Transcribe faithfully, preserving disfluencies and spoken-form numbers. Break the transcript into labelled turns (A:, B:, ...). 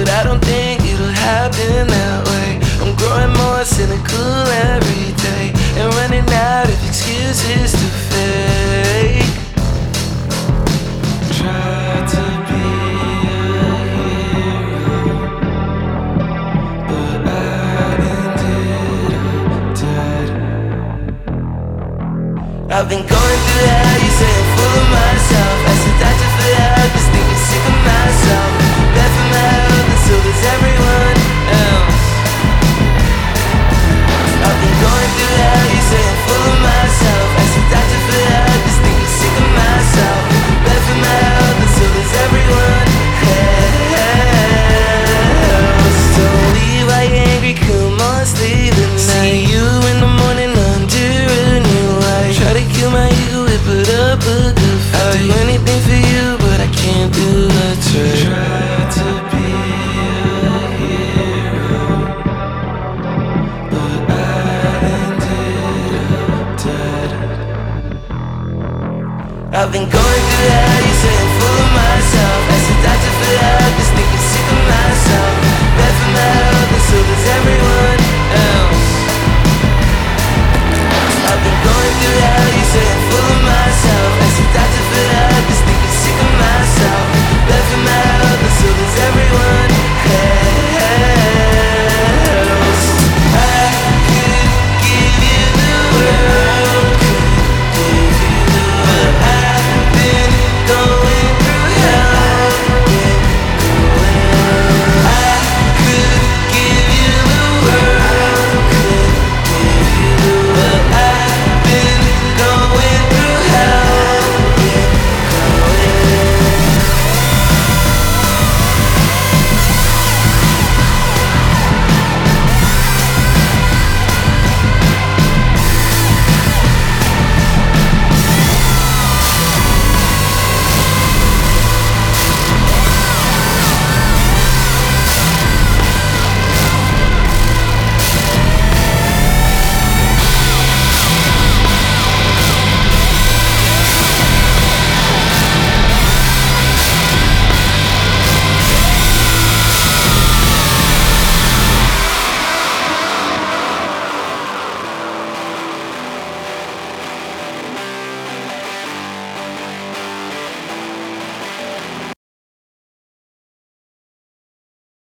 A: but I don't think it'll happen that way. I'm growing more cynical every day, and running out of excuses to fake. Tried to be a hero, but I ended up dead. I've been going through hell, you say I'm full of myself. Ask the doctor for help, just thinking sick of myself. Bad for my health, and so does everyone else. I've been going through hell, you say I'm full of myself. Ask the doctor for help, just thinking sick of myself. Bad for my health, and so does everyone else. Don't leave like angry, come on, stay the night. See you in the morning under a new light. Try to kill my ego, we put up a good fight. I'd do anything for you, but I can't do what's right. Try to be a hero, but I ended up dead. I've been going